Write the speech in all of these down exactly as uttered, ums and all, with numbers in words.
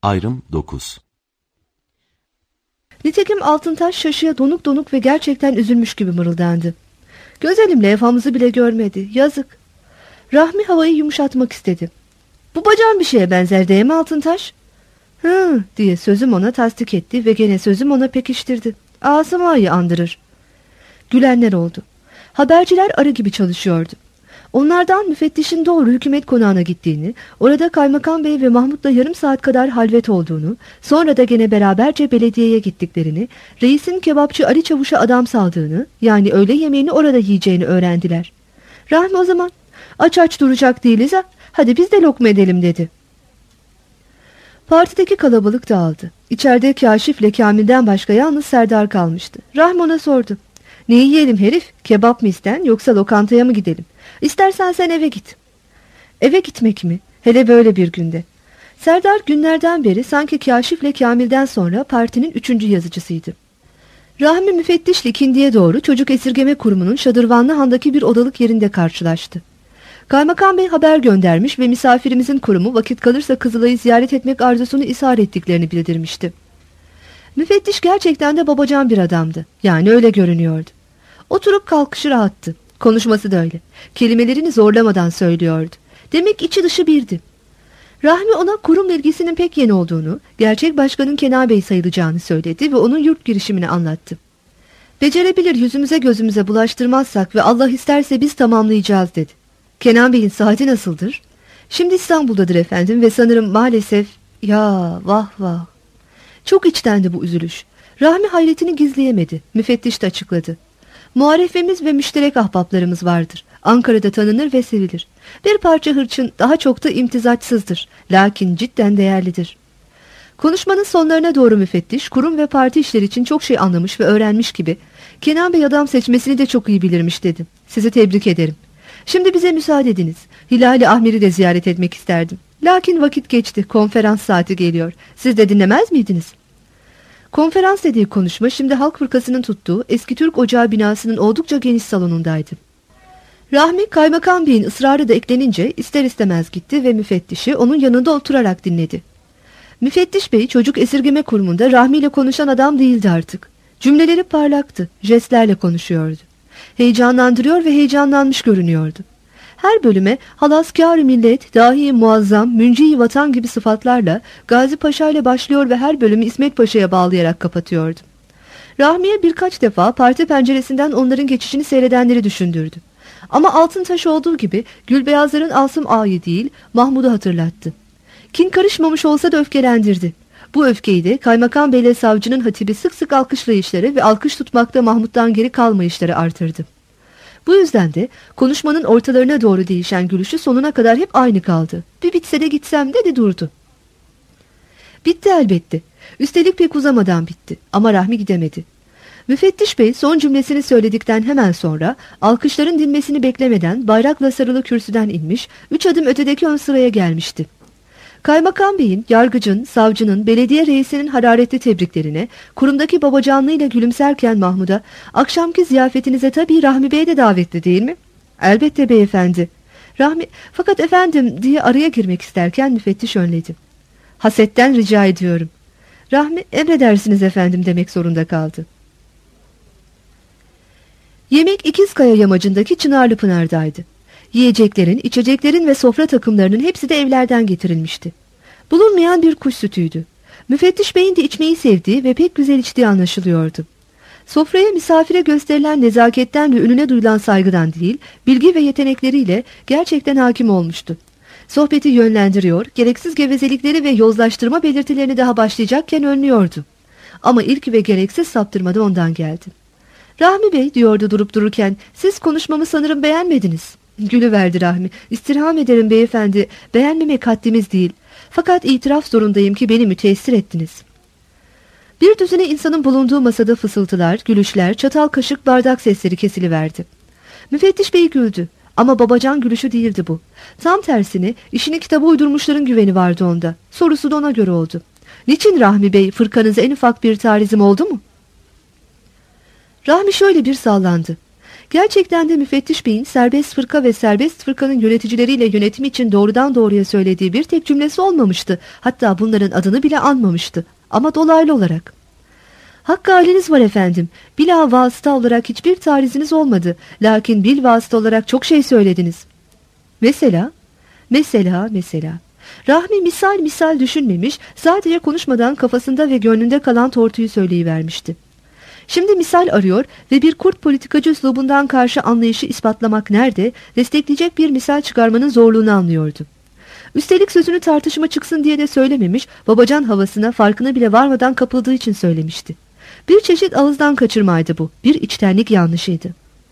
Ayrım dokuz. Nitekim Altıntaş şaşıya donuk donuk ve gerçekten üzülmüş gibi mırıldandı. Gözelim levhamızı bile görmedi. Yazık. Rahmi havayı yumuşatmak istedi. Bu bacağın bir şeye benzer değil mi Altıntaş? Hı diye sözüm ona tasdik etti ve gene sözüm ona pekiştirdi. Asıma'yı andırır. Gülenler oldu. Haberciler arı gibi çalışıyordu. Onlardan müfettişin doğru hükümet konağına gittiğini, orada Kaymakam Bey ve Mahmut'la yarım saat kadar halvet olduğunu, sonra da gene beraberce belediyeye gittiklerini, reisin kebapçı Ali Çavuş'a adam saldığını, yani öğle yemeğini orada yiyeceğini öğrendiler. Rahmi o zaman, aç aç duracak değiliz ha, hadi biz de lokma edelim dedi. Partideki kalabalık dağıldı. İçeride Kaşif'le Kamil'den başka yalnız Serdar kalmıştı. Rahmi ona sordu. Ne yiyelim herif? Kebap mı isten yoksa lokantaya mı gidelim? İstersen sen eve git. Eve gitmek mi? Hele böyle bir günde. Serdar günlerden beri sanki Kaşif'le Kamil'den sonra partinin üçüncü yazıcısıydı. Rahmi müfettişle ikindiye doğru çocuk esirgeme kurumunun Şadırvanlı Han'daki bir odalık yerinde karşılaştı. Kaymakam Bey haber göndermiş ve misafirimizin kurumu vakit kalırsa Kızılay'ı ziyaret etmek arzusunu ishar ettiklerini bildirmişti. Müfettiş gerçekten de babacan bir adamdı. Yani öyle görünüyordu. Oturup kalkışı rahattı. Konuşması da öyle. Kelimelerini zorlamadan söylüyordu. Demek içi dışı birdi. Rahmi ona kurum ilgisinin pek yeni olduğunu, gerçek başkanın Kenan Bey sayılacağını söyledi ve onun yurt girişimini anlattı. Becerebilir yüzümüze gözümüze bulaştırmazsak ve Allah isterse biz tamamlayacağız dedi. Kenan Bey'in saati nasıldır? Şimdi İstanbul'dadır efendim ve sanırım maalesef... Ya vah vah. Çok içtendi bu üzülüş. Rahmi hayretini gizleyemedi. Müfettiş de açıkladı. Muharefemiz ve müşterek ahbaplarımız vardır. Ankara'da tanınır ve sevilir. Bir parça hırçın, daha çok da imtizaçsızdır. Lakin cidden değerlidir. Konuşmanın sonlarına doğru müfettiş, kurum ve parti işleri için çok şey anlamış ve öğrenmiş gibi, Kenan Bey adam seçmesini de çok iyi bilirmiş dedim. Sizi tebrik ederim. Şimdi bize müsaade ediniz. Hilal-i Ahmer'i de ziyaret etmek isterdim. Lakin vakit geçti, konferans saati geliyor. Siz de dinlemez miydiniz? Konferans dediği konuşma şimdi Halk Fırkası'nın tuttuğu Eski Türk Ocağı binasının oldukça geniş salonundaydı. Rahmi, Kaymakam Bey'in ısrarı da eklenince ister istemez gitti ve müfettişi onun yanında oturarak dinledi. Müfettiş Bey çocuk esirgeme kurumunda Rahmi ile konuşan adam değildi artık. Cümleleri parlaktı, jestlerle konuşuyordu. Heyecanlandırıyor ve heyecanlanmış görünüyordu. Her bölüme halaskâr-ı millet, dahi muazzam, münci-i vatan gibi sıfatlarla Gazi Paşa ile başlıyor ve her bölümü İsmet Paşa'ya bağlayarak kapatıyordu. Rahmi'ye birkaç defa parti penceresinden onların geçişini seyredenleri düşündürdü. Ama Altıntaş olduğu gibi Gülbeyazların Asım Ağa'yı değil Mahmud'u hatırlattı. Kin karışmamış olsa da öfkelendirdi. Bu öfkeyi de Kaymakam Bey'le savcının hatibi sık sık alkışlayışları ve alkış tutmakta Mahmud'dan geri kalmayışları artırdı. Bu yüzden de konuşmanın ortalarına doğru değişen gülüşü sonuna kadar hep aynı kaldı. Bir bitse de gitsem dedi durdu. Bitti elbette. Üstelik pek uzamadan bitti. Ama Rahmi gidemedi. Müfettiş Bey son cümlesini söyledikten hemen sonra alkışların dinmesini beklemeden bayrakla sarılı kürsüden inmiş, üç adım ötedeki ön sıraya gelmişti. Kaymakam Bey'in, yargıcın, savcının, belediye reisinin hararetli tebriklerine, kurumdaki babacanlığıyla gülümserken Mahmud'a, akşamki ziyafetinize tabii Rahmi Bey de davetli değil mi? Elbette beyefendi. Rahmi, fakat efendim diye araya girmek isterken müfettiş önledi. Hasetten rica ediyorum. Rahmi, emredersiniz efendim demek zorunda kaldı. Yemek İkizkaya yamacındaki Çınarlı Pınar'daydı. Yiyeceklerin, içeceklerin ve sofra takımlarının hepsi de evlerden getirilmişti. Bulunmayan bir kuş sütüydü. Müfettiş Bey'in de içmeyi sevdiği ve pek güzel içtiği anlaşılıyordu. Sofraya misafire gösterilen nezaketten ve ününe duyulan saygıdan değil, bilgi ve yetenekleriyle gerçekten hakim olmuştu. Sohbeti yönlendiriyor, gereksiz gevezelikleri ve yozlaştırma belirtilerini daha başlayacakken önlüyordu. Ama ilk ve gereksiz saptırma da ondan geldi. Rahmi Bey diyordu durup dururken, siz konuşmamı sanırım beğenmediniz. Gülüverdi Rahmi. İstirham ederim beyefendi. Beğenmemek haddimiz değil. Fakat itiraf zorundayım ki beni müteessir ettiniz. Bir düzine insanın bulunduğu masada fısıltılar, gülüşler, çatal kaşık bardak sesleri kesiliverdi. Müfettiş Bey güldü. Ama babacan gülüşü değildi bu. Tam tersine işini kitaba uydurmuşların güveni vardı onda. Sorusu da ona göre oldu. Niçin Rahmi Bey, fırkanıza en ufak bir tarizim oldu mu? Rahmi şöyle bir sallandı. Gerçekten de müfettiş beyin serbest fırka ve serbest fırkanın yöneticileriyle yönetim için doğrudan doğruya söylediği bir tek cümlesi olmamıştı. Hatta bunların adını bile anmamıştı. Ama dolaylı olarak. Hakkı haliniz var efendim. Bila vasıta olarak hiçbir tariziniz olmadı. Lakin bil vasıta olarak çok şey söylediniz. Mesela, mesela, mesela. Rahmi misal misal düşünmemiş, sadece konuşmadan kafasında ve gönlünde kalan tortuyu söyleyivermişti. Şimdi misal arıyor ve bir kurt politikacı üslubundan karşı anlayışı ispatlamak nerede, destekleyecek bir misal çıkarmanın zorluğunu anlıyordu. Üstelik sözünü tartışma çıksın diye de söylememiş, babacan havasına farkına bile varmadan kapıldığı için söylemişti. Bir çeşit ağızdan kaçırmaydı bu, bir içtenlik yanlışıydı.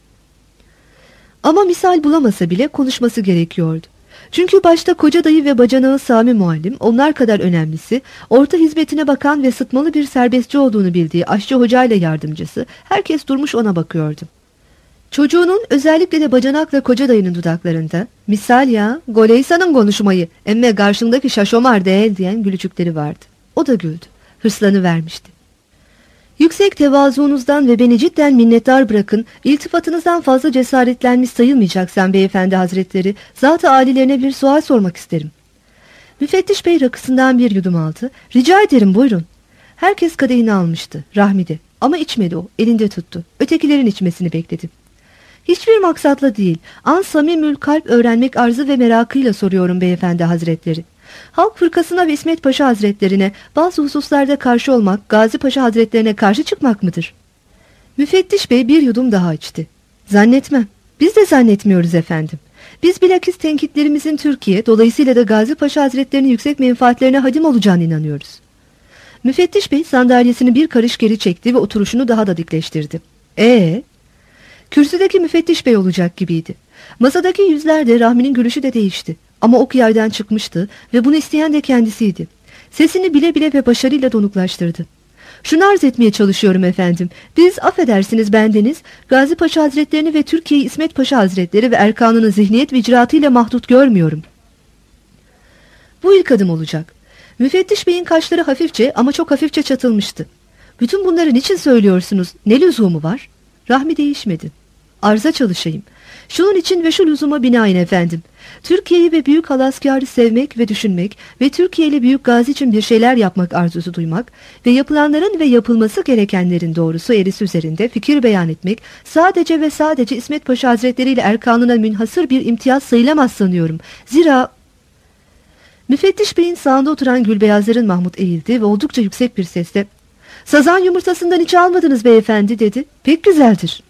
Ama misal bulamasa bile konuşması gerekiyordu. Çünkü başta koca dayı ve bacanağı Sami muallim, onlar kadar önemlisi, orta hizmetine bakan ve sıtmalı bir serbestçi olduğunu bildiği aşçı hocayla yardımcısı, herkes durmuş ona bakıyordu. Çocuğunun, özellikle de bacanakla koca dayının dudaklarında, misal ya, Goleysan'ın konuşmayı, emme karşındaki şaşomar değil diyen gülücükleri vardı. O da güldü, hırslanıvermişti. Yüksek tevazuunuzdan ve beni cidden minnettar bırakın, iltifatınızdan fazla cesaretlenmiş sayılmayacaksam beyefendi hazretleri, zat-ı âlilerine bir sual sormak isterim. Müfettiş bey rakısından bir yudum aldı. Rica ederim, buyurun. Herkes kadehini almıştı, Rahmi de. Ama içmedi o, elinde tuttu. Ötekilerin içmesini bekledi. Hiçbir maksatla değil, an samimül kalp öğrenmek arzı ve merakıyla soruyorum beyefendi hazretleri. Halk fırkasına ve İsmet Paşa hazretlerine bazı hususlarda karşı olmak, Gazi Paşa hazretlerine karşı çıkmak mıdır? Müfettiş bey bir yudum daha içti. Zannetmem. Biz de zannetmiyoruz efendim. Biz bilakis tenkitlerimizin Türkiye, dolayısıyla da Gazi Paşa hazretlerinin yüksek menfaatlerine hadim olacağını inanıyoruz. Müfettiş bey sandalyesini bir karış geri çekti ve oturuşunu daha da dikleştirdi. Ee, kürsüdeki müfettiş bey olacak gibiydi. Masadaki yüzlerde Rahmi'nin gülüşü de değişti. Ama ok yaydan çıkmıştı ve bunu isteyen de kendisiydi. Sesini bile bile ve başarıyla donuklaştırdı. Şunu arz etmeye çalışıyorum efendim. Biz, affedersiniz bendeniz, Gazi Paşa Hazretlerini ve Türkiye'yi İsmet Paşa Hazretleri ve erkanını zihniyet ve icraatıyla mahdut görmüyorum. Bu ilk adım olacak. Müfettiş beyin kaşları hafifçe ama çok hafifçe çatılmıştı. Bütün bunları niçin söylüyorsunuz? Ne lüzumu var? Rahmi değişmedi. Arza çalışayım. Şunun için ve şu lüzuma binaen efendim. Türkiye'yi ve büyük halaskarı sevmek ve düşünmek ve Türkiye ile büyük gazi için bir şeyler yapmak arzusu duymak ve yapılanların ve yapılması gerekenlerin doğrusu erisi üzerinde fikir beyan etmek sadece ve sadece İsmet Paşa Hazretleri ile erkanına münhasır bir imtiyaz sayılamaz sanıyorum. Zira... Müfettiş beyin sağında oturan Gülbeyazların Mahmut eğildi ve oldukça yüksek bir sesle "Sazan yumurtasından hiç almadınız beyefendi" dedi. "Pek güzeldir."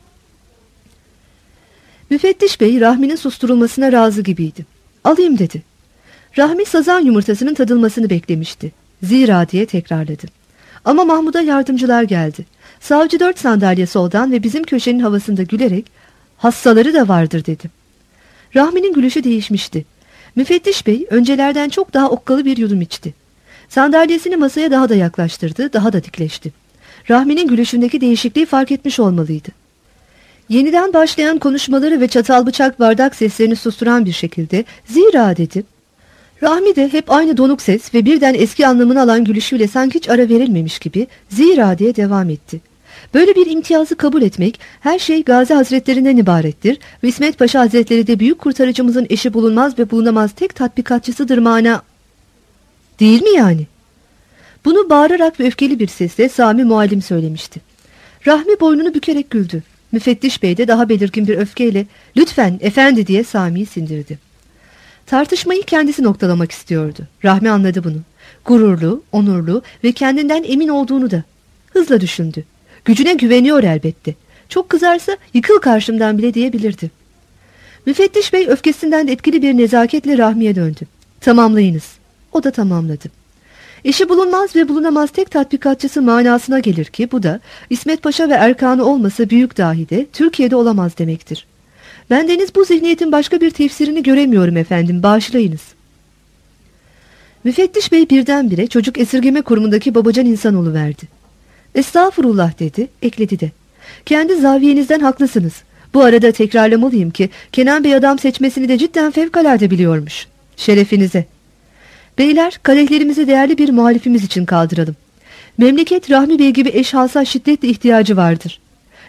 Müfettiş bey Rahmi'nin susturulmasına razı gibiydi. "Alayım" dedi. Rahmi sazan yumurtasının tadılmasını beklemişti. "Zira" diye tekrarladı. Ama Mahmud'a yardımcılar geldi. Savcı dört sandalye soldan ve bizim köşenin havasında gülerek "Hassaları da vardır" dedi. Rahmi'nin gülüşü değişmişti. Müfettiş bey öncelerden çok daha okkalı bir yudum içti. Sandalyesini masaya daha da yaklaştırdı, daha da dikleşti. Rahmi'nin gülüşündeki değişikliği fark etmiş olmalıydı. Yeniden başlayan konuşmaları ve çatal bıçak bardak seslerini susturan bir şekilde "Zira" dedi. Rahmi de hep aynı donuk ses ve birden eski anlamını alan gülüşüyle sanki hiç ara verilmemiş gibi "Zira" diye devam etti. Böyle bir imtiyazı kabul etmek, her şey Gazi Hazretlerinden ibarettir ve İsmet Paşa Hazretleri de büyük kurtarıcımızın eşi bulunmaz ve bulunamaz tek tatbikatçısıdır mana. Değil mi yani? Bunu bağırarak ve öfkeli bir sesle Sami muallim söylemişti. Rahmi boynunu bükerek güldü. Müfettiş bey de daha belirgin bir öfkeyle "Lütfen efendi" diye Sami'yi sindirdi. Tartışmayı kendisi noktalamak istiyordu. Rahmi anladı bunu. Gururlu, onurlu ve kendinden emin olduğunu da. Hızla düşündü. Gücüne güveniyor elbette. Çok kızarsa "Yıkıl karşımdan" bile diyebilirdi. Müfettiş bey öfkesinden etkili bir nezaketle Rahmi'ye döndü. "Tamamlayınız." O da tamamladı. Eşi bulunmaz ve bulunamaz tek tatbikatçısı manasına gelir ki bu da İsmet Paşa ve erkanı olmasa büyük dahide Türkiye'de olamaz demektir. Bendeniz bu zihniyetin başka bir tefsirini göremiyorum efendim, bağışlayınız. Müfettiş bey birdenbire çocuk esirgeme kurumundaki babacan insanoğlu verdi. "Estağfurullah" dedi, ekledi de. "Kendi zaviyenizden haklısınız. Bu arada tekrarlamalıyım ki Kenan Bey adam seçmesini de cidden fevkalade biliyormuş. Şerefinize. Beyler, kadehlerimizi değerli bir muhalifimiz için kaldıralım. Memleket Rahmi Bey gibi eşhasa şiddetle ihtiyacı vardır.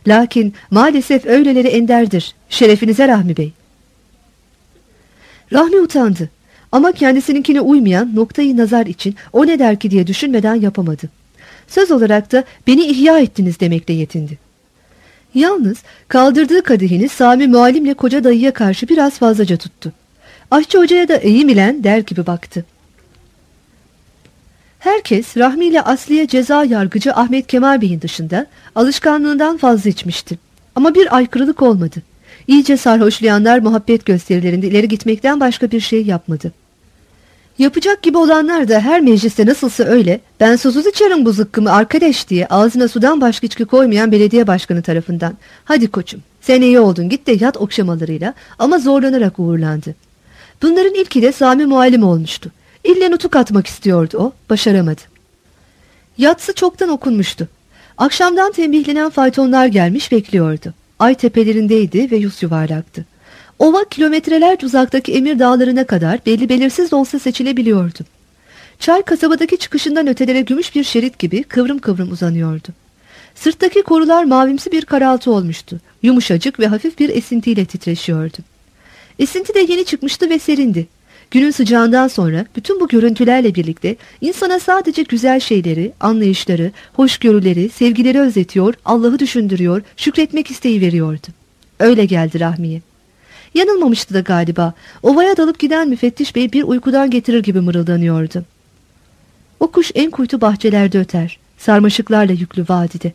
Lakin maalesef öyleleri enderdir. Şerefinize Rahmi Bey. Rahmi utandı. Ama kendisininkine uymayan noktayı nazar için o ne der ki diye düşünmeden yapamadı. Söz olarak da beni ihya ettiniz demekle yetindi. Yalnız kaldırdığı kadehini Sami muallimle koca dayıya karşı biraz fazlaca tuttu. Aşçı hocaya da eğim ile der gibi baktı. Herkes Rahmi ile Asliye ceza yargıcı Ahmet Kemal Bey'in dışında alışkanlığından fazla içmişti. Ama bir aykırılık olmadı. İyice sarhoşlayanlar muhabbet gösterilerinde ileri gitmekten başka bir şey yapmadı. Yapacak gibi olanlar da her mecliste nasılsa öyle, ben susuz içerim bu zıkkımı arkadaş diye ağzına sudan başka içki koymayan belediye başkanı tarafından, hadi koçum sen iyi oldun git de yat okşamalarıyla ama zorlanarak uğurlandı. Bunların ilki de Sami muallim olmuştu. İlle nutuk atmak istiyordu o, başaramadı. Yatsı çoktan okunmuştu. Akşamdan tembihlenen faytonlar gelmiş bekliyordu. Ay tepelerindeydi ve yüz yuvarlaktı. Ova kilometrelerce uzaktaki Emir Dağları'na kadar belli belirsiz de olsa seçilebiliyordu. Çay kasabadaki çıkışından ötelere gümüş bir şerit gibi kıvrım kıvrım uzanıyordu. Sırttaki korular mavimsi bir karaltı olmuştu. Yumuşacık ve hafif bir esintiyle titreşiyordu. Esinti de yeni çıkmıştı ve serindi. Günün sıcağından sonra bütün bu görüntülerle birlikte insana sadece güzel şeyleri, anlayışları, hoşgörüleri, sevgileri özletiyor, Allah'ı düşündürüyor, şükretmek isteği veriyordu. Öyle geldi Rahmi'ye. Yanılmamıştı da galiba. Ovaya dalıp giden müfettiş bey bir uykudan getirir gibi mırıldanıyordu. O kuş en kuytu bahçelerde öter, sarmaşıklarla yüklü vadide.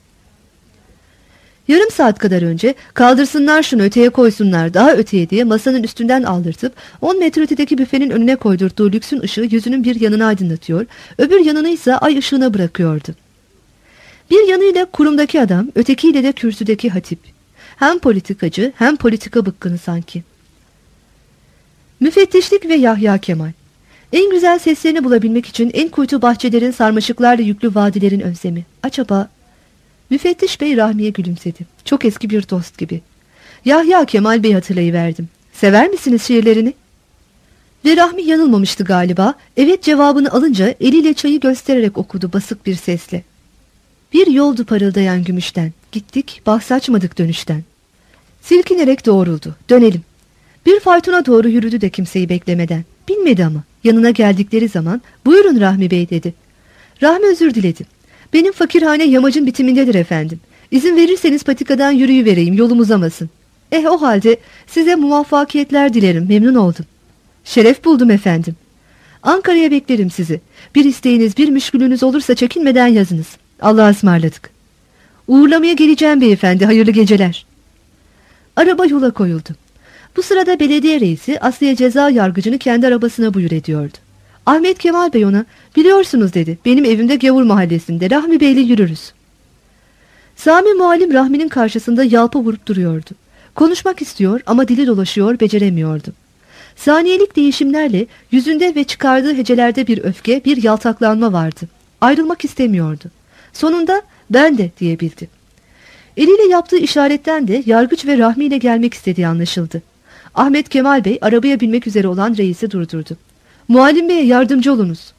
Yarım saat kadar önce kaldırsınlar şunu öteye koysunlar daha öteye diye masanın üstünden aldırtıp on metre ötedeki büfenin önüne koydurduğu lüksün ışığı yüzünün bir yanını aydınlatıyor, öbür yanını ise ay ışığına bırakıyordu. Bir yanıyla kurumdaki adam, ötekiyle de kürsüdeki hatip. Hem politikacı hem politika bıkkını sanki. Müfettişlik ve Yahya Kemal. En güzel seslerini bulabilmek için en kuytu bahçelerin sarmaşıklarla yüklü vadilerin özlemi. Acaba... Müfettiş Bey Rahmi'ye gülümsedi. Çok eski bir dost gibi. Yahya Kemal Bey hatırlayıverdim. Sever misiniz şiirlerini? Ve Rahmi yanılmamıştı galiba. Evet cevabını alınca eliyle çayı göstererek okudu basık bir sesle. Bir yoldu parıldayan gümüşten. Gittik bahsaçmadık dönüşten. Silkinerek doğruldu. Dönelim. Bir faytona doğru yürüdü de kimseyi beklemeden. Bilmedi ama. Yanına geldikleri zaman buyurun Rahmi Bey dedi. Rahmi özür diledi. Benim fakirhane yamacın bitimindedir efendim. İzin verirseniz patikadan yürüyüvereyim yolum uzamasın. Eh o halde size muvaffakiyetler dilerim memnun oldum. Şeref buldum efendim. Ankara'ya beklerim sizi. Bir isteğiniz bir müşkülünüz olursa çekinmeden yazınız. Allah'a ısmarladık. Uğurlamaya geleceğim beyefendi hayırlı geceler. Araba yola koyuldu. Bu sırada belediye reisi Asliye ceza yargıcını kendi arabasına buyur ediyordu. Ahmet Kemal Bey ona biliyorsunuz dedi benim evimde Gavur mahallesinde Rahmi Bey'le yürürüz. Sami muallim Rahmi'nin karşısında yalpa vurup duruyordu. Konuşmak istiyor ama dili dolaşıyor beceremiyordu. Saniyelik değişimlerle yüzünde ve çıkardığı hecelerde bir öfke bir yaltaklanma vardı. Ayrılmak istemiyordu. Sonunda ben de diyebildi. Eliyle yaptığı işaretten de yargıç ve Rahmi ile gelmek istediği anlaşıldı. Ahmet Kemal Bey arabaya binmek üzere olan reisi durdurdu. Muallim Bey'e yardımcı olunuz.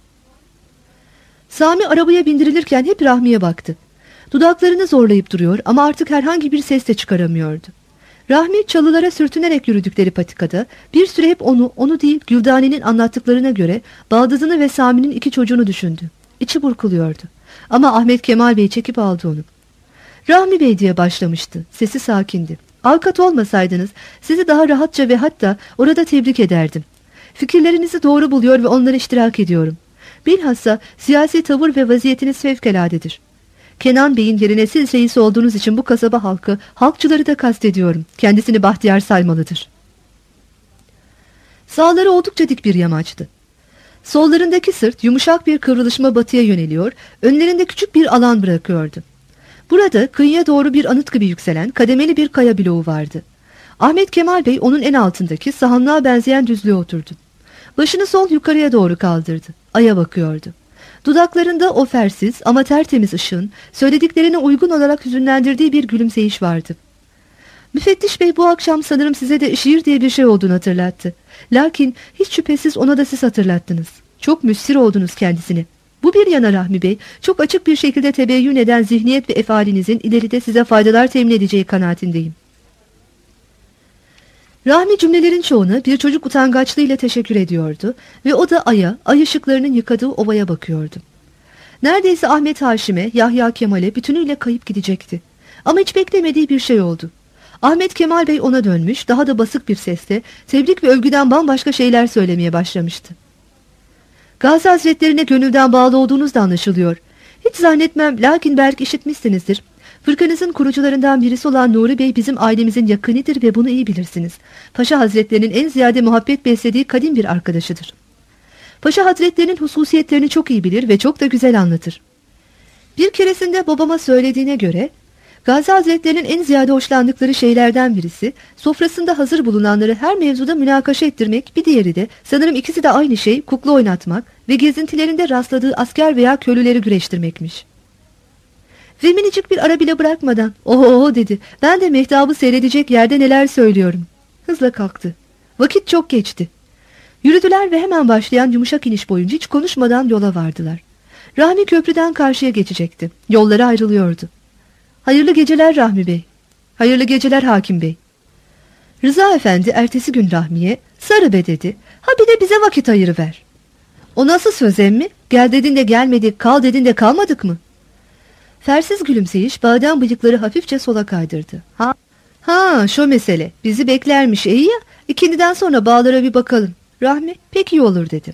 Sami arabaya bindirilirken hep Rahmi'ye baktı. Dudaklarını zorlayıp duruyor ama artık herhangi bir ses de çıkaramıyordu. Rahmi çalılara sürtünerek yürüdükleri patikada bir süre hep onu, onu değil Güldane'nin anlattıklarına göre baldızını ve Sami'nin iki çocuğunu düşündü. İçi burkuluyordu. Ama Ahmet Kemal Bey çekip aldı onu. Rahmi Bey diye başlamıştı. Sesi sakindi. Avukat olmasaydınız sizi daha rahatça ve hatta orada tebrik ederdim. Fikirlerinizi doğru buluyor ve onlara iştirak ediyorum. Bilhassa siyasi tavır ve vaziyetiniz fevkaladedir. Kenan Bey'in yerine siz reis olduğunuz için bu kasaba halkı, halkçıları da kastediyorum. Kendisini bahtiyar saymalıdır. Sağları oldukça dik bir yamaçtı. Sollarındaki sırt yumuşak bir kıvrılışma batıya yöneliyor, önlerinde küçük bir alan bırakıyordu. Burada kıyıya doğru bir anıt gibi yükselen kademeli bir kaya bloğu vardı. Ahmet Kemal Bey onun en altındaki sahanlığa benzeyen düzlüğe oturdu. Başını sol yukarıya doğru kaldırdı. Aya bakıyordu. Dudaklarında o fersiz ama tertemiz ışığın söylediklerine uygun olarak hüzünlendirdiği bir gülümseyiş vardı. Müfettiş Bey bu akşam sanırım size de şiir diye bir şey olduğunu hatırlattı. Lakin hiç şüphesiz ona da siz hatırlattınız. Çok müssir oldunuz kendisine. Bu bir yana Rahmi Bey, çok açık bir şekilde tebeyyün eden zihniyet ve efalinizin ileride size faydalar temin edeceği kanaatindeyim. Rahmi cümlelerin çoğuna bir çocuk utangaçlığıyla teşekkür ediyordu ve o da aya, ay ışıklarının yıkadığı ovaya bakıyordu. Neredeyse Ahmet Haşim'e, Yahya Kemal'e bütünüyle kayıp gidecekti. Ama hiç beklemediği bir şey oldu. Ahmet Kemal Bey ona dönmüş, daha da basık bir sesle tebrik ve övgüden bambaşka şeyler söylemeye başlamıştı. Gazi Hazretlerine gönülden bağlı olduğunuz da anlaşılıyor. Hiç zannetmem, lakin belki işitmişsinizdir. Fırkanızın kurucularından birisi olan Nuri Bey bizim ailemizin yakınıdır ve bunu iyi bilirsiniz. Paşa Hazretlerinin en ziyade muhabbet beslediği kadim bir arkadaşıdır. Paşa Hazretlerinin hususiyetlerini çok iyi bilir ve çok da güzel anlatır. Bir keresinde babama söylediğine göre, Gazi Hazretlerinin en ziyade hoşlandıkları şeylerden birisi, sofrasında hazır bulunanları her mevzuda münakaşa ettirmek, bir diğeri de, sanırım ikisi de aynı şey, kukla oynatmak ve gezintilerinde rastladığı asker veya köylüleri güreştirmekmiş. Ve minicik bir ara bile bırakmadan, oho dedi, ben de mehtabı seyredecek yerde neler söylüyorum. Hızla kalktı. Vakit çok geçti. Yürüdüler ve hemen başlayan yumuşak iniş boyunca hiç konuşmadan yola vardılar. Rahmi köprüden karşıya geçecekti. Yolları ayrılıyordu. Hayırlı geceler Rahmi Bey. Hayırlı geceler Hakim Bey. Rıza Efendi ertesi gün Rahmi'ye, sarı be dedi, ha bir de bize vakit ayırıver. O nasıl söz emmi? Gel dedin de gelmedik, kal dedin de kalmadık mı? Fersiz gülümseyiş badem bıyıkları hafifçe sola kaydırdı. Ha, ha şu mesele, bizi beklermiş iyi ya, ikindiden sonra bağlara bir bakalım. Rahmi pek iyi olur dedi.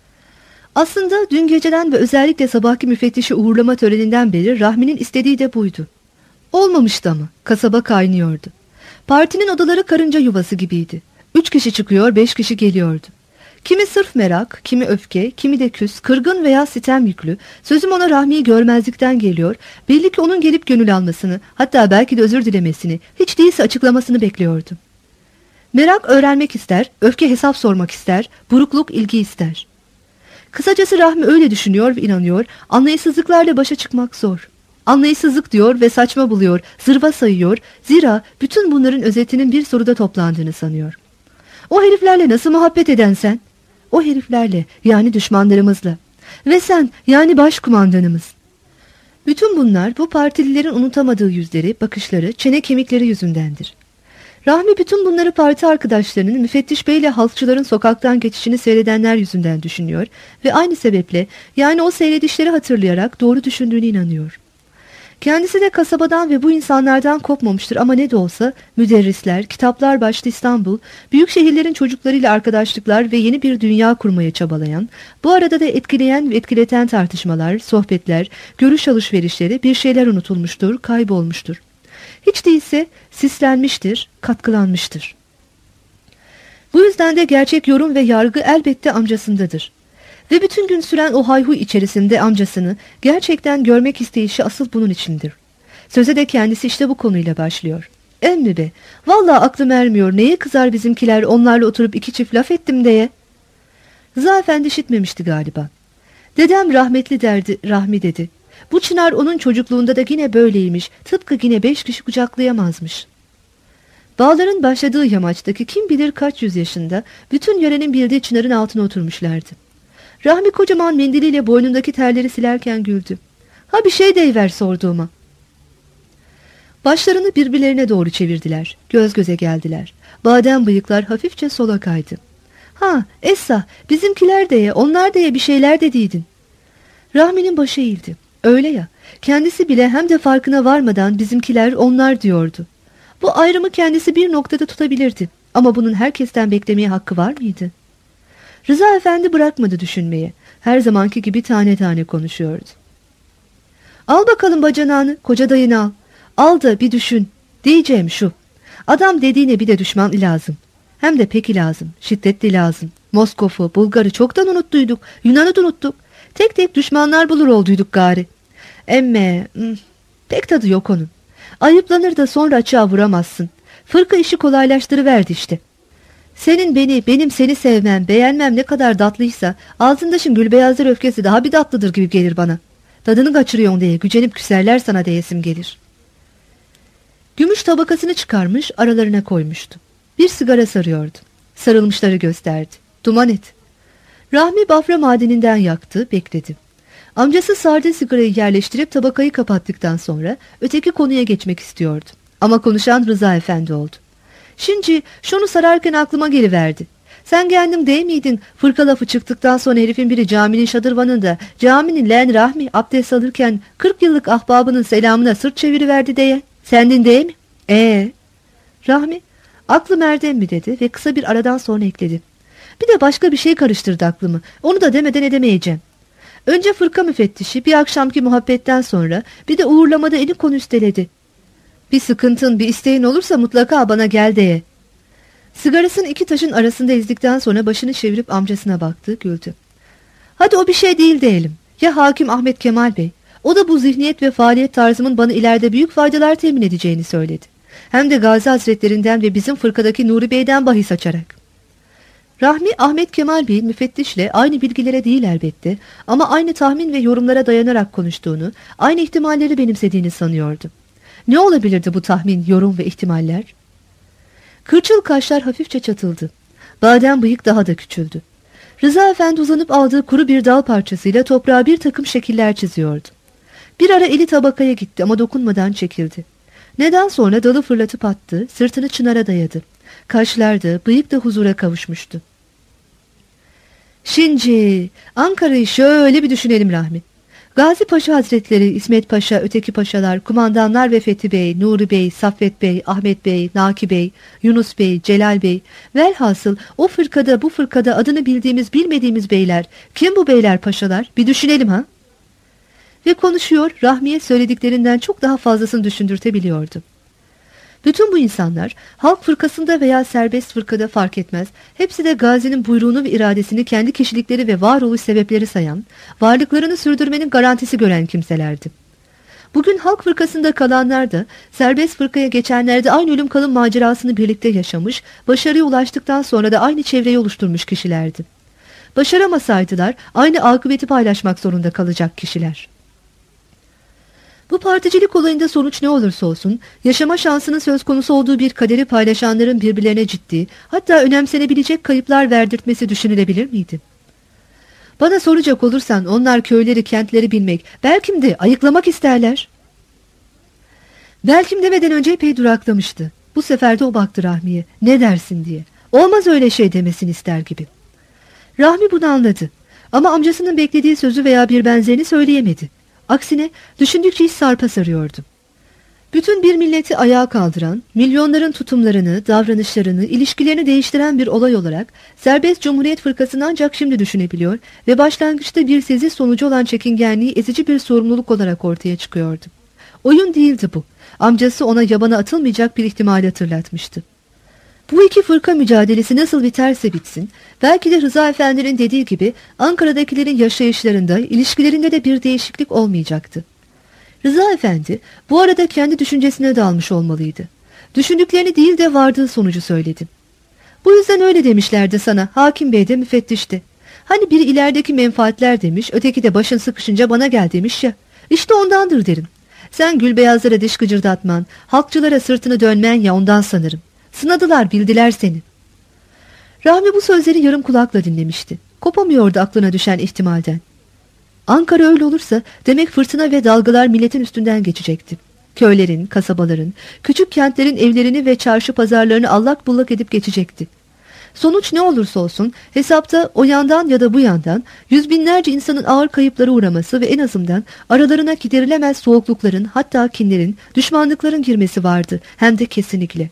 Aslında dün geceden ve özellikle sabahki müfettişi uğurlama töreninden beri Rahmi'nin istediği de buydu. Olmamıştı ama kasaba kaynıyordu. Partinin odaları karınca yuvası gibiydi. Üç kişi çıkıyor, beş kişi geliyordu. Kimi sırf merak, kimi öfke, kimi de küs, kırgın veya sitem yüklü. Sözüm ona Rahmi'yi görmezlikten geliyor. Belli ki onun gelip gönül almasını, hatta belki de özür dilemesini, hiç değilse açıklamasını bekliyordu. Merak öğrenmek ister, öfke hesap sormak ister, burukluk ilgi ister. Kısacası Rahmi öyle düşünüyor ve inanıyor, anlayışsızlıklarla başa çıkmak zor. Anlayışsızlık diyor ve saçma buluyor, zırva sayıyor, zira bütün bunların özetinin bir soruda toplandığını sanıyor. O heriflerle nasıl muhabbet eden sen? O heriflerle, yani düşmanlarımızla. Ve sen, yani başkumandanımız. Bütün bunlar bu partililerin unutamadığı yüzleri, bakışları, çene kemikleri yüzündendir. Rahmi bütün bunları parti arkadaşlarının müfettiş beyle halkçıların sokaktan geçişini seyredenler yüzünden düşünüyor ve aynı sebeple, yani o seyredişleri hatırlayarak doğru düşündüğüne inanıyor. Kendisi de kasabadan ve bu insanlardan kopmamıştır ama ne de olsa müderrisler, kitaplar başta İstanbul, büyük şehirlerin çocuklarıyla arkadaşlıklar ve yeni bir dünya kurmaya çabalayan, bu arada da etkileyen ve etkileten tartışmalar, sohbetler, görüş alışverişleri bir şeyler unutulmuştur, kaybolmuştur. Hiç değilse sislenmiştir, katkılanmıştır. Bu yüzden de gerçek yorum ve yargı elbette amcasındadır. Ve bütün gün süren o hayhuy içerisinde amcasını gerçekten görmek isteyişi asıl bunun içindir. Söze de kendisi işte bu konuyla başlıyor. Emmi be, vallahi aklım ermiyor, neye kızar bizimkiler onlarla oturup iki çift laf ettim diye. Rıza Efendi işitmemişti galiba. Dedem rahmetli derdi, Rahmi dedi. Bu çınar onun çocukluğunda da yine böyleymiş, tıpkı yine beş kişi kucaklayamazmış. Bağların başladığı yamaçtaki kim bilir kaç yüz yaşında bütün yörenin bildiği çınarın altına oturmuşlardı. Rahmi kocaman mendiliyle boynundaki terleri silerken güldü. Ha bir şey deyiver sorduğuma. Başlarını birbirlerine doğru çevirdiler. Göz göze geldiler. Badem bıyıklar hafifçe sola kaydı. Ha Essa, bizimkiler deye, onlar deye bir şeyler dediydin. Rahmi'nin başı eğildi. Öyle ya, kendisi bile hem de farkına varmadan bizimkiler onlar diyordu. Bu ayrımı kendisi bir noktada tutabilirdi. Ama bunun herkesten beklemeye hakkı var mıydı? Rıza Efendi bırakmadı düşünmeye. Her zamanki gibi tane tane konuşuyordu. Al bakalım bacanağını, koca dayını al. Al da bir düşün. Diyeceğim şu. Adam dediğine bir de düşman lazım. Hem de peki lazım, şiddetli lazım. Moskov'u, Bulgar'ı çoktan unuttuyduk. Yunan'ı da unuttuk. Tek tek düşmanlar bulur olduyduk gari. Emme, hmm, pek tadı yok onun. Ayıplanır da sonra açığa vuramazsın. Fırka işi kolaylaştırıverdi işte. Senin beni, benim seni sevmem, beğenmem ne kadar tatlıysa, ağzındaşın gülbeyazlar öfkesi daha bir tatlıdır gibi gelir bana. Tadını kaçırıyorsun diye gücenip küserler sana diyesim gelir. Gümüş tabakasını çıkarmış, aralarına koymuştu. Bir sigara sarıyordu. Sarılmışları gösterdi. Duman et. Rahmi bafra madeninden yaktı, bekledi. Amcası sardığı sigarayı yerleştirip tabakayı kapattıktan sonra öteki konuya geçmek istiyordu. Ama konuşan Rıza Efendi oldu. Şimdi şunu sararken aklıma geliverdi. Sen kendin değil miydin fırka lafı çıktıktan sonra herifin biri caminin şadırvanında caminin len Rahmi abdest alırken kırk yıllık ahbabının selamına sırt çeviriverdi diye. Sendin değil mi? Ee, Rahmi aklım erdem mi dedi ve kısa bir aradan sonra ekledi. Bir de başka bir şey karıştırdı aklımı. Onu da demeden edemeyeceğim. Önce fırka müfettişi bir akşamki muhabbetten sonra bir de uğurlamada eli konu üsteledi. Bir sıkıntın, bir isteğin olursa mutlaka bana gel diye. Sigarasını iki taşın arasında ezdikten sonra başını çevirip amcasına baktı, güldü. Hadi o bir şey değil diyelim. Ya Hakim Ahmet Kemal Bey? O da bu zihniyet ve faaliyet tarzımın bana ileride büyük faydalar temin edeceğini söyledi. Hem de Gazi Hazretlerinden ve bizim fırkadaki Nuri Bey'den bahis açarak. Rahmi Ahmet Kemal Bey'in müfettişle aynı bilgilere değil elbette ama aynı tahmin ve yorumlara dayanarak konuştuğunu, aynı ihtimalleri benimsediğini sanıyordu. Ne olabilirdi bu tahmin, yorum ve ihtimaller? Kırçıl kaşlar hafifçe çatıldı. Badem bıyık daha da küçüldü. Rıza Efendi uzanıp aldığı kuru bir dal parçasıyla toprağa bir takım şekiller çiziyordu. Bir ara eli tabakaya gitti ama dokunmadan çekildi. Neden sonra dalı fırlatıp attı, sırtını çınara dayadı. Kaşlar da, bıyık da huzura kavuşmuştu. Şimdi Ankara'yı şöyle bir düşünelim Rahmi. Gazi Paşa Hazretleri, İsmet Paşa, öteki paşalar, kumandanlar ve Fethi Bey, Nuri Bey, Saffet Bey, Ahmet Bey, Naki Bey, Yunus Bey, Celal Bey, velhasıl o fırkada bu fırkada adını bildiğimiz bilmediğimiz beyler, kim bu beyler paşalar? Bir düşünelim ha? Ve konuşuyor, Rahmi'ye söylediklerinden çok daha fazlasını düşündürtebiliyordu. Bütün bu insanlar halk fırkasında veya serbest fırkada fark etmez, hepsi de Gazi'nin buyruğunu ve iradesini kendi kişilikleri ve varoluş sebepleri sayan, varlıklarını sürdürmenin garantisi gören kimselerdi. Bugün halk fırkasında kalanlar da, serbest fırkaya geçenler de aynı ölüm kalım macerasını birlikte yaşamış, başarıya ulaştıktan sonra da aynı çevreyi oluşturmuş kişilerdi. Başaramasaydılar, aynı akıbeti paylaşmak zorunda kalacak kişiler. Bu particilik olayında sonuç ne olursa olsun, yaşama şansının söz konusu olduğu bir kaderi paylaşanların birbirlerine ciddi, hatta önemsenebilecek kayıplar verdirtmesi düşünülebilir miydi? Bana soracak olursan onlar köyleri, kentleri bilmek, belki de ayıklamak isterler. Belki demeden önce epey duraklamıştı. Bu sefer de o baktı Rahmi'ye, ne dersin diye. Olmaz öyle şey demesini ister gibi. Rahmi bunu anladı ama amcasının beklediği sözü veya bir benzerini söyleyemedi. Aksine düşündükçe iş sarpa sarıyordu. Bütün bir milleti ayağa kaldıran, milyonların tutumlarını, davranışlarını, ilişkilerini değiştiren bir olay olarak Serbest Cumhuriyet Fırkası'nı ancak şimdi düşünebiliyor ve başlangıçta bir sezi sonucu olan çekingenliği ezici bir sorumluluk olarak ortaya çıkıyordu. Oyun değildi bu. Amcası ona yabana atılmayacak bir ihtimali hatırlatmıştı. Bu iki fırka mücadelesi nasıl biterse bitsin, belki de Rıza Efendi'nin dediği gibi Ankara'dakilerin yaşayışlarında, ilişkilerinde de bir değişiklik olmayacaktı. Rıza Efendi bu arada kendi düşüncesine dalmış olmalıydı. Düşündüklerini değil de vardığı sonucu söyledi. Bu yüzden öyle demişlerdi sana, Hakim Bey de müfettişti. Hani biri ilerideki menfaatler demiş, öteki de başın sıkışınca bana gel demiş ya. İşte ondandır derim. Sen gülbeyazlara diş gıcırdatman, halkçılara sırtını dönmen ya ondan sanırım. Sınadılar, bildiler seni. Rahmi bu sözleri yarım kulakla dinlemişti. Kopamıyordu aklına düşen ihtimalden. Ankara öyle olursa demek fırtına ve dalgalar milletin üstünden geçecekti. Köylerin, kasabaların, küçük kentlerin evlerini ve çarşı pazarlarını allak bullak edip geçecekti. Sonuç ne olursa olsun hesapta o yandan ya da bu yandan yüz binlerce insanın ağır kayıplara uğraması ve en azından aralarına giderilemez soğuklukların, hatta kinlerin, düşmanlıkların girmesi vardı, hem de kesinlikle.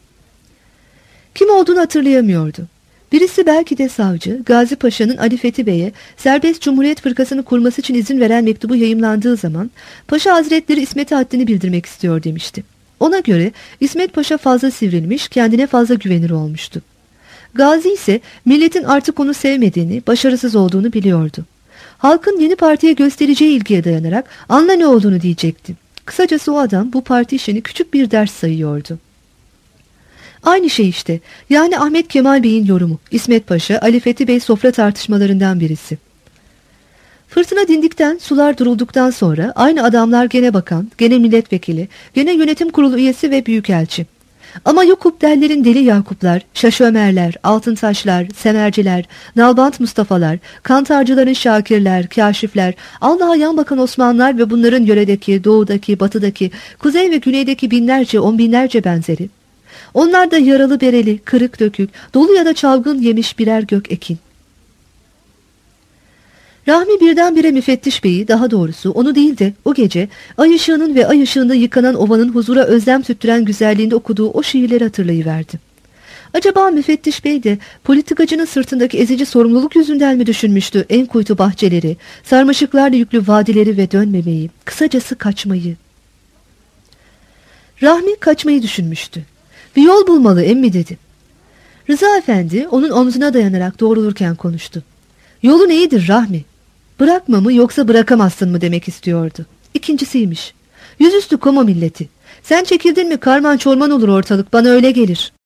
Kim olduğunu hatırlayamıyordu. Birisi belki de savcı, Gazi Paşa'nın Ali Fethi Bey'e Serbest Cumhuriyet Fırkası'nı kurması için izin veren mektubu yayımlandığı zaman Paşa Hazretleri İsmet'e haddini bildirmek istiyor demişti. Ona göre İsmet Paşa fazla sivrilmiş, kendine fazla güvenir olmuştu. Gazi ise milletin artık onu sevmediğini, başarısız olduğunu biliyordu. Halkın yeni partiye göstereceği ilgiye dayanarak anla ne olduğunu diyecekti. Kısacası o adam bu parti işini küçük bir ders sayıyordu. Aynı şey işte, yani Ahmet Kemal Bey'in yorumu, İsmet Paşa, Ali Fethi Bey sofra tartışmalarından birisi. Fırtına dindikten, sular durulduktan sonra aynı adamlar gene bakan, gene milletvekili, gene yönetim kurulu üyesi ve büyükelçi. Ama Yakup derlerin Deli Yakuplar, Şaşömerler, Altıntaşlar, Semerciler, Nalbant Mustafa'lar, Kantarcıların Şakirler, Kâşifler, Allah'a yan bakan Osmanlılar ve bunların yöredeki, doğudaki, batıdaki, kuzey ve güneydeki binlerce, on binlerce benzeri. Onlar da yaralı bereli, kırık dökük, dolu ya da çalgın yemiş birer gök ekin. Rahmi birdenbire müfettiş beyi, daha doğrusu onu değil de o gece ay ışığının ve ay ışığında yıkanan ovanın huzura özlem tüttüren güzelliğinde okuduğu o şiirleri hatırlayıverdi. Acaba müfettiş bey de politikacının sırtındaki ezici sorumluluk yüzünden mi düşünmüştü en kuytu bahçeleri, sarmaşıklarla yüklü vadileri ve dönmemeyi, kısacası kaçmayı? Rahmi kaçmayı düşünmüştü. Bir yol bulmalı emmi dedi. Rıza Efendi onun omzuna dayanarak doğrulurken konuştu. Yolu neyidir Rahmi? Bırakma mı yoksa bırakamazsın mı demek istiyordu. İkincisiymiş. Yüzüstü Koma milleti. Sen çekildin mi karman çorman olur ortalık, bana öyle gelir.